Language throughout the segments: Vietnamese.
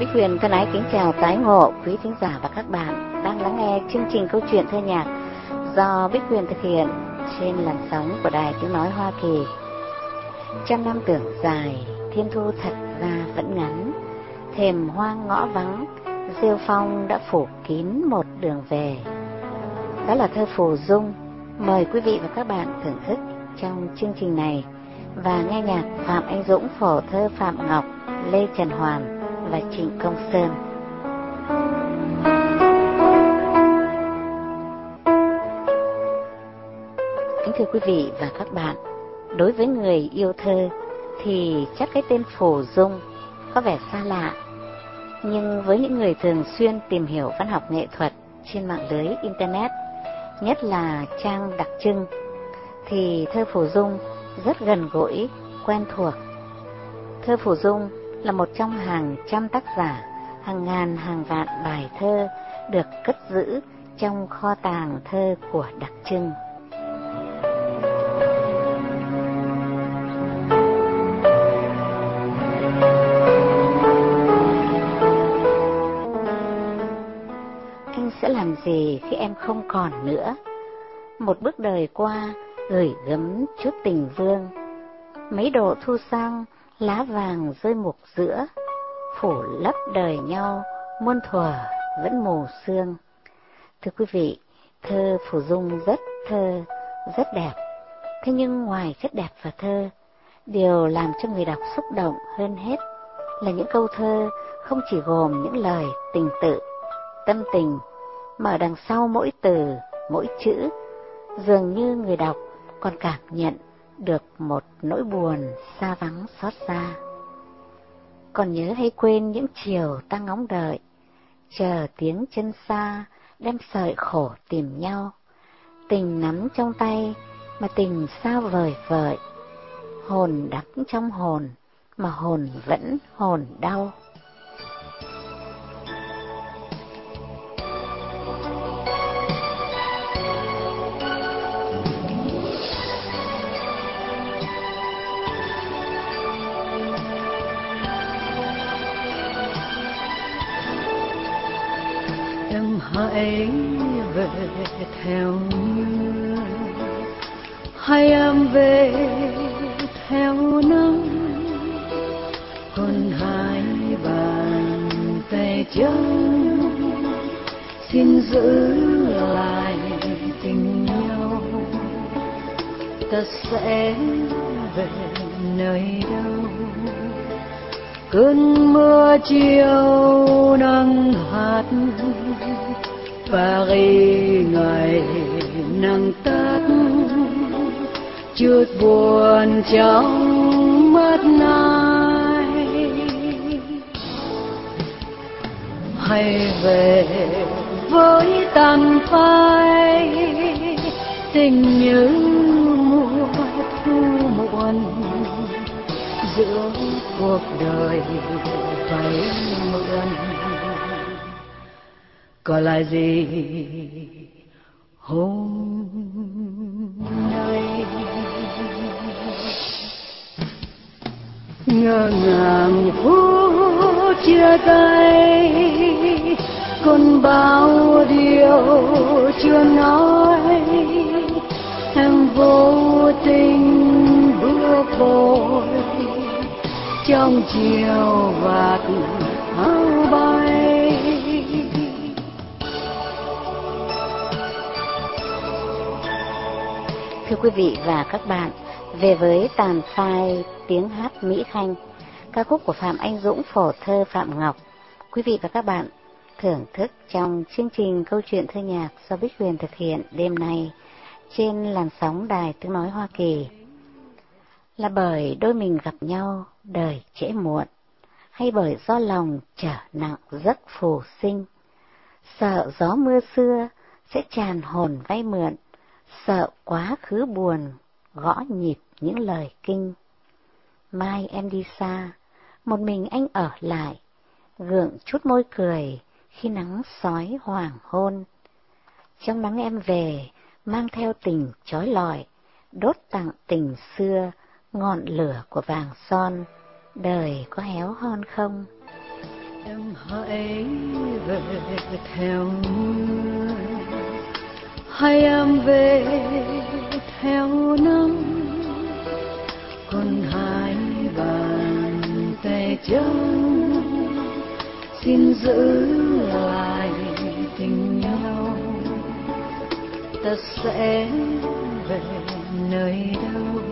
Bích Huyền thân ái kính chào tái ngộ quý thính giả và các bạn đang lắng nghe chương trình câu chuyện thơ nhạc do Bích Huyền thực hiện trên làn sóng của Đài Tiếng Nói Hoa Kỳ. Trăm năm tưởng dài, thiên thu thật ra vẫn ngắn, thềm hoang ngõ vắng, rêu phong đã phủ kín một đường về. Đó là thơ Phù Dung. Mời quý vị và các bạn thưởng thức trong chương trình này và nghe nhạc Phạm Anh Dũng phổ thơ Phạm Ngọc, Lê Trần Hoàn và Trịnh Công Sơn. Kính thưa quý vị và các bạn, đối với người yêu thơ thì chắc cái tên Phù Dung có vẻ xa lạ, nhưng với những người thường xuyên tìm hiểu văn học nghệ thuật trên mạng lưới Internet, nhất là trang đặc trưng, thì thơ Phù Dung rất gần gũi, quen thuộc. Thơ Phù Dung là một trong hàng trăm tác giả, hàng ngàn hàng vạn bài thơ được cất giữ trong kho tàng thơ của đặc trưng. Anh sẽ làm gì khi em không còn nữa? Một bước đời qua gửi gắm chút tình vương. Mấy độ thu sang, lá vàng rơi mục giữa, phủ lấp đời nhau, muôn thuở vẫn mù sương. Thưa quý vị, thơ Phù Dung rất thơ, rất đẹp. Thế nhưng ngoài chất đẹp và thơ, điều làm cho người đọc xúc động hơn hết là những câu thơ không chỉ gồm những lời tình tự, tâm tình, mà ở đằng sau mỗi từ, mỗi chữ, dường như người đọc còn cảm nhận được một nỗi buồn xa vắng xót xa. Còn nhớ hay quên những chiều ta ngóng đợi, chờ tiếng chân xa đem sợi khổ tìm nhau. Tình nắm trong tay mà tình sao vời vợi, hồn đắm trong hồn mà hồn vẫn hồn đau. Hãy về theo mưa, hay em về theo nắng, còn hai bàn tay trắng xin giữ lại tình nhau. Ta sẽ về nơi đâu? Cơn mưa chiều nắng hạt, Paris ngày nắng tắt, chút buồn trong mắt ai. Hãy về với tàn phai, tình như mùa thu muộn, giữa cuộc đời phải mượn. Có là gì hôm nay? Ngỡ ngàng phút chia tay, còn bao điều chưa nói. Em vô tình bước vội trong chiều vạt áo bay. Thưa quý vị và các bạn, về với tàn phai tiếng hát Mỹ Khanh, ca khúc của Phạm Anh Dũng phổ thơ Phạm Ngọc, quý vị và các bạn thưởng thức trong chương trình câu chuyện thơ nhạc do Bích Huyền thực hiện đêm nay trên làn sóng Đài Tiếng Nói Hoa Kỳ. Là bởi đôi mình gặp nhau đời trễ muộn, hay bởi do lòng trở nặng giấc phù sinh, sợ gió mưa xưa sẽ tràn hồn vay mượn, sợ quá khứ buồn gõ nhịp những lời kinh. Mai em đi xa, một mình anh ở lại, gượng chút môi cười khi nắng sói hoàng hôn. Trong nắng em về, mang theo tình chói lọi, đốt tặng tình xưa, ngọn lửa của vàng son, đời có héo hon không? Em hãy về theo mưa, hay em về theo nắng, còn hai bàn tay trắng xin giữ lại tình nhau. Ta sẽ về nơi đâu?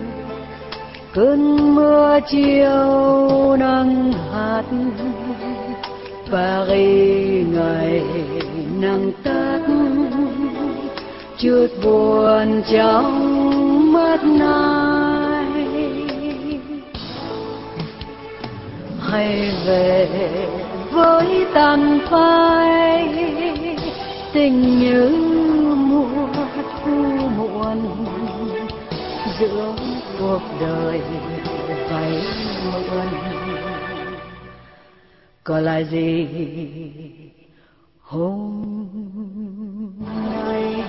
Cơn mưa chiều nắng hạt, Paris ngày nắng tắt, chút buồn trong mắt ai. Hay về với tàn phai, tình như mùa thu muộn, giữa cuộc đời vay mượn. Có lại gì hôm nay?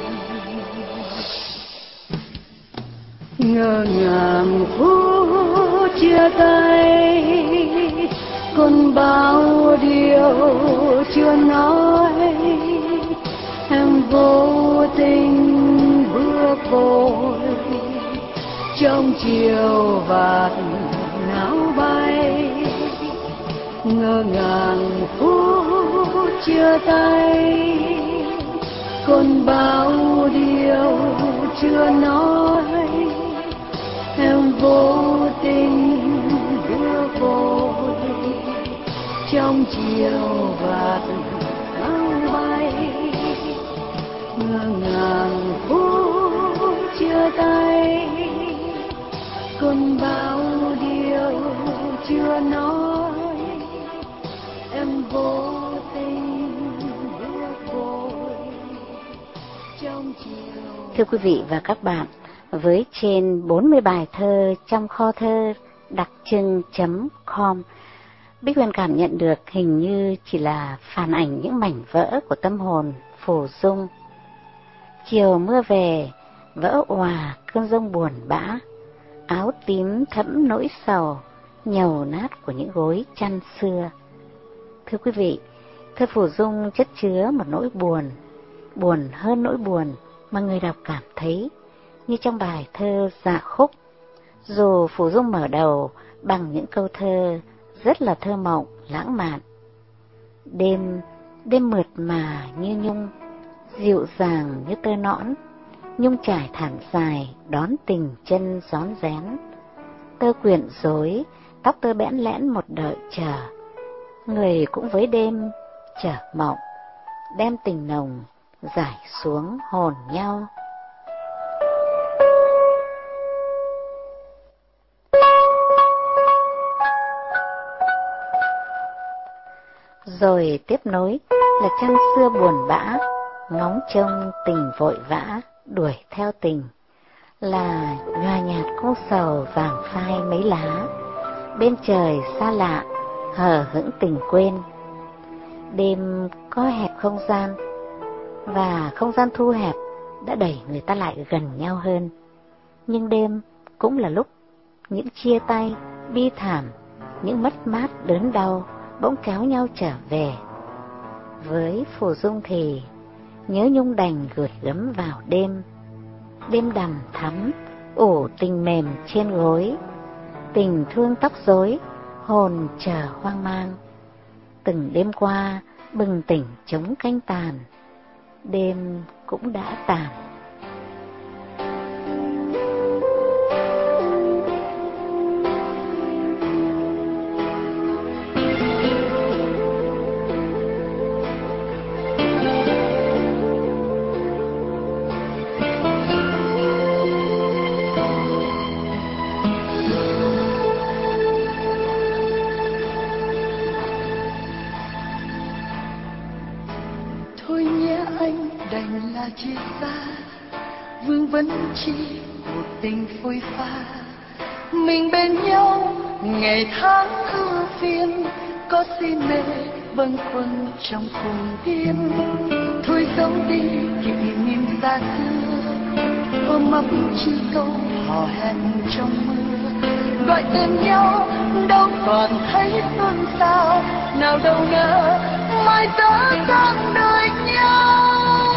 Ngỡ ngàng phút chia tay, còn bao điều chưa nói. Em vô tình bước vội trong chiều vạt náo bay. Ngỡ ngàng phút chia tay, còn bao điều chưa nói. Em vô tình bước vội trong chiều vạt náo bay. Ngỡ ngàng phút chia tay, còn bao điều chưa nói. Em vô tình bước vội trong chiều. Thưa quý vị và các bạn, với trên 40 bài thơ trong kho thơ đặc trưng.com, Bích Huyền cảm nhận được hình như chỉ là phản ảnh những mảnh vỡ của tâm hồn phù dung. Chiều mưa về, vỡ òa cơn giông buồn bã, áo tím thẫm nỗi sầu, nhầu nát của những gối chăn xưa. Thưa quý vị, thơ phù dung chất chứa một nỗi buồn, buồn hơn nỗi buồn mà người đọc cảm thấy, như trong bài thơ Dạ Khúc. Dù phù dung mở đầu bằng những câu thơ rất là thơ mộng, lãng mạn. Đêm mượt mà như nhung, dịu dàng như tơ nõn, nhung trải thảm dài đón tình chân rón rén. Tơ quyện rối, tóc tơ bẽn lẽn một đợi chờ, người cũng với đêm chờ mộng, đem tình nồng rải xuống hồn nhau. Rồi tiếp nối là trăng xưa buồn bã, ngóng trông tình vội vã, đuổi theo tình. Là nhòa nhạt cô sầu vàng phai mấy lá, bên trời xa lạ, hờ hững tình quên. Đêm có hẹp không gian, và không gian thu hẹp đã đẩy người ta lại gần nhau hơn. Nhưng đêm cũng là lúc những chia tay, bi thảm, những mất mát đớn đau bỗng kéo nhau trở về. Với phù dung thì nhớ nhung đành gửi gắm vào đêm. Đêm đằm thắm, ủ tình mềm trên gối, tình thương tóc rối, hồn chờ hoang mang. Từng đêm qua bừng tỉnh chống canh tàn, đêm cũng đã tàn. Chia xa vương vấn chi một tình phôi pha, mình bên nhau ngày tháng ưu phiền, có si mê bâng khuâng trong cùng tim. Thôi giấu đi kỷ niệm xa xưa, ôm ấp chi câu hò hẹn trong mưa. gọi tên nhau đâu còn thấy xôn xao, nào đâu ngờ mai ta sang đời nhau.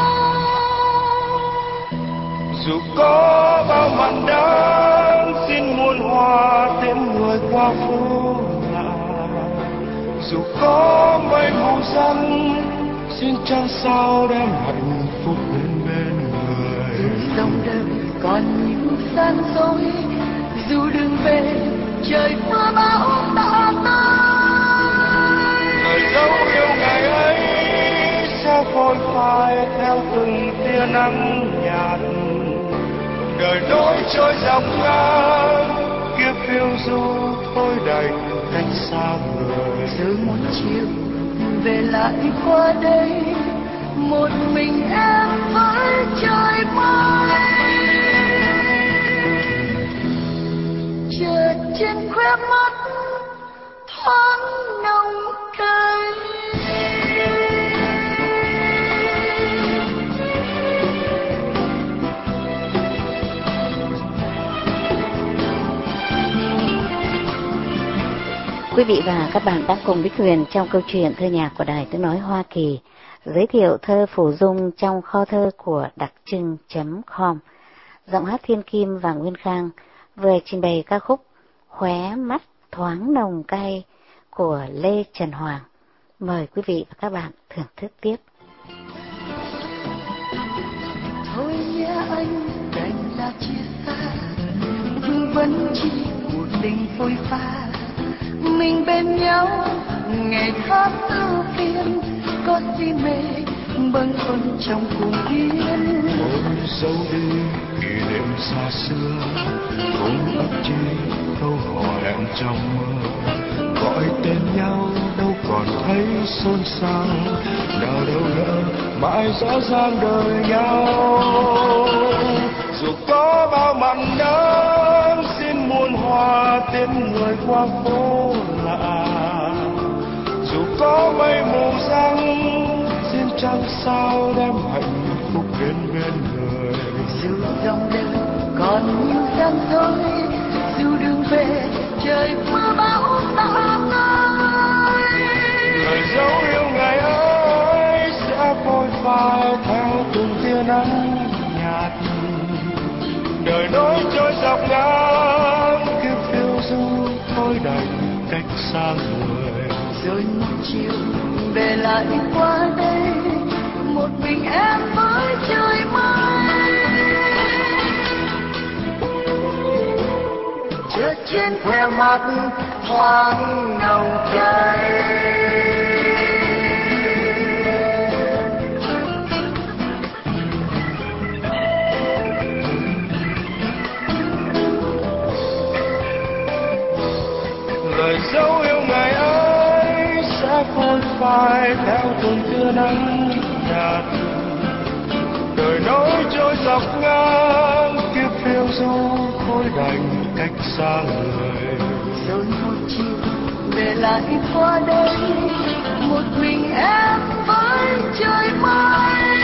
Dù có bao màn đắng xin muôn hoa tiễn người qua phố lạ, dù có mây mù răng xin trăng sao đem hạnh phúc đến bên người. Dù dòng đời còn những gian dối, dù đường về trời mưa bão đã tới, lời dấu yêu ngày ấy sẽ phôi phai theo từng tia nắng nhạt. Đời nối trôi dọc ngang kiếp phiêu du thôi đành cách xa người. rồi một chiều về lại qua đây, một mình em với trời mây. Chợt trên khóe mắt thoáng nồng cay. Quý vị và các bạn đang cùng Bích Huyền trong câu chuyện thơ nhạc của Đài Tiếng Nói Hoa Kỳ giới thiệu thơ Phù Dung trong kho thơ của đặc trưng.com. Giọng hát Thiên Kim và Nguyên Khang vừa trình bày ca khúc Khóe mắt thoáng nồng cay của Lê Trần Hoàng. Mời quý vị và các bạn thưởng thức tiếp. Thôi nhé anh, đành là chia xa, vẫn chỉ một tình phôi pha. Mình bên nhau ngày tháng ưu phiền, có gì mê bâng khuâng trong cùng yên. Ôi dấu đi kỷ niệm xa xưa, cùng ấp chi câu hò hẹn trong mơ. Gọi tên nhau đâu còn thấy xôn xao, nào đâu ngờ mãi rõ ràng đời nhau. Dù có bao mặn đắng xin muôn hoa tiễn người qua phố lạ, dù có mây mù răng xin trăng sao đem hạnh phúc đến bên người. Dù dòng đời còn nhiều gian dối, dù đường về trời mưa bão tả tới, lời dấu yêu ngày ấy sẽ phôi phai theo từng tia nắng nhạt. Đời nối trôi dọc ngang kiếp phiêu du thôi đành cách xa người. rồi một chiều về lại qua đây, một mình em với trời mây. Chợt trên khóe mắt thoáng nồng cay. Lời dấu yêu ngày ấy sẽ phôi phai theo từng tia nắng nhạt. Đời nối trôi dọc ngang kiếp phiêu du thôi đành cách xa người. Rồi một chiều về lại qua đây, một mình em với trời mây.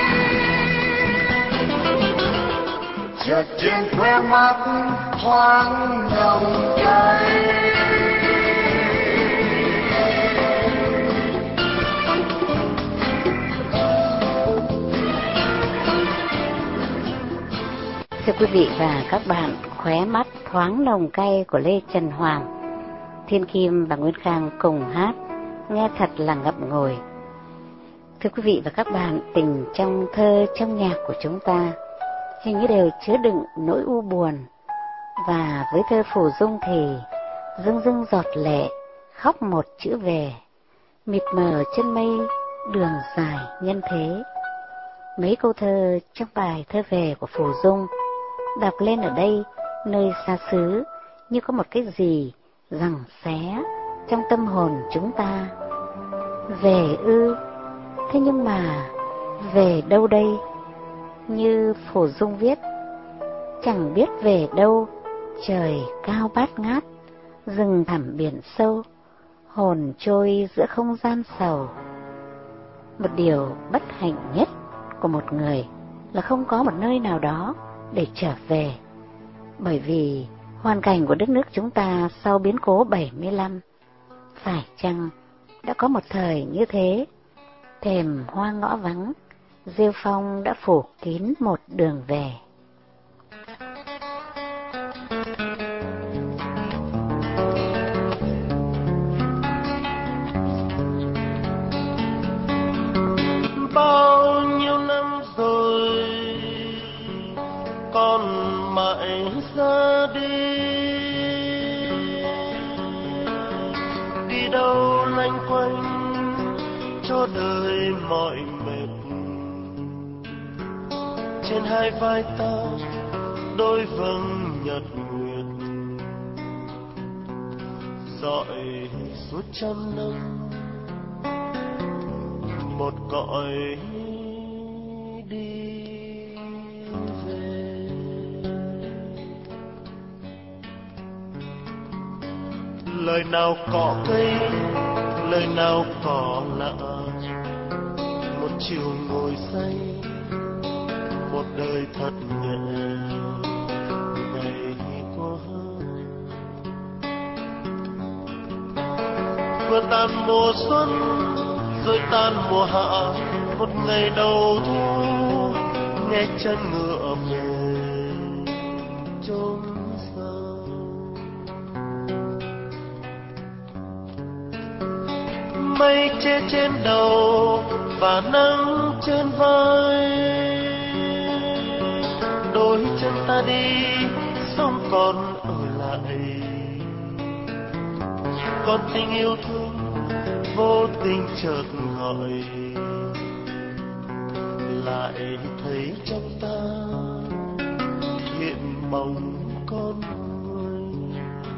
Chợt trên khóe mắt thoáng nồng cay. Thưa quý vị và các bạn, Khóe mắt thoáng nồng cay của Lê Trần Hoàng, Thiên Kim và Nguyên Khang cùng hát, nghe thật là ngậm ngùi. Thưa quý vị và các bạn, tình trong thơ trong nhạc của chúng ta hình như đều chứa đựng nỗi u buồn, và với thơ Phù Dung thì rưng rưng giọt lệ, khóc một chữ về, mịt mờ chân mây đường dài nhân thế. Mấy câu thơ trong bài thơ về của Phù Dung đọc lên ở đây nơi xa xứ như có một cái gì giằng xé trong tâm hồn chúng ta. Về ư? Thế nhưng mà về đâu đây? Như Phù Dung viết, chẳng biết về đâu, trời cao bát ngát, rừng thẳm biển sâu, hồn trôi giữa không gian sầu. Một điều bất hạnh nhất của một người là không có một nơi nào đó để trở về, bởi vì Hoàn cảnh của đất nước chúng ta sau biến cố 75, phải chăng đã có một thời như thế? Thềm hoa ngõ vắng, rêu phong đã phủ kín một đường về. Bao nhiêu năm rồi con mãi ra đi, đi đâu loanh quanh cho đời mỏi mệt. Trên hai vai ta đôi vầng nhật nguyệt, dọi suốt trăm năm một cõi đi về. Lời nào cỏ cây, lời nào cỏ lạ, một chiều ngồi say, một đời thật nhẹ. Ngày qua vừa tàn mùa xuân rồi tan mùa hạ, một ngày đầu thu nghe chân ngựa về chốn xa. Mây che trên đầu và nắng trên vai, đôi chân ta đi sống còn ở lại. Còn tình yêu thương vô tình chợt gọi, lại thấy trong ta hiện bóng con người.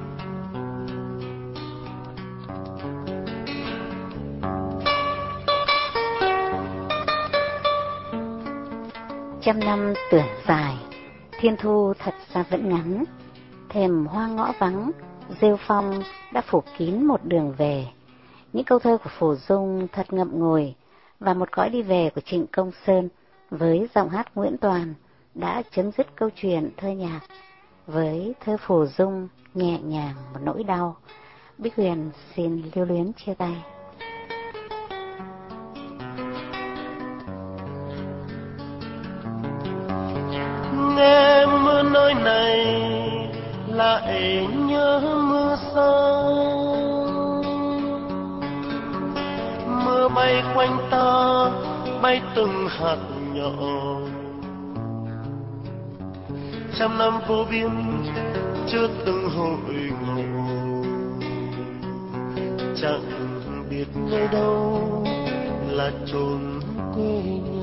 Trăm năm tưởng dài, thiên thu thật ra vẫn ngắn. Thềm hoa ngõ vắng, rêu phong đã phủ kín một đường về. Những câu thơ của Phù Dung thật ngậm ngùi, và một cõi đi về của Trịnh Công Sơn với giọng hát Nguyễn Toàn đã chấm dứt câu chuyện thơ nhạc với thơ Phù Dung nhẹ nhàng một nỗi đau. Bích Huyền xin lưu luyến chia tay. Nghe mưa nơi này lại nhớ mưa xa, mưa bay quanh ta bay từng hạt nhỏ. Trăm năm vô biên chưa từng hội ngộ, chẳng biết nơi đâu là chốn quê nhà.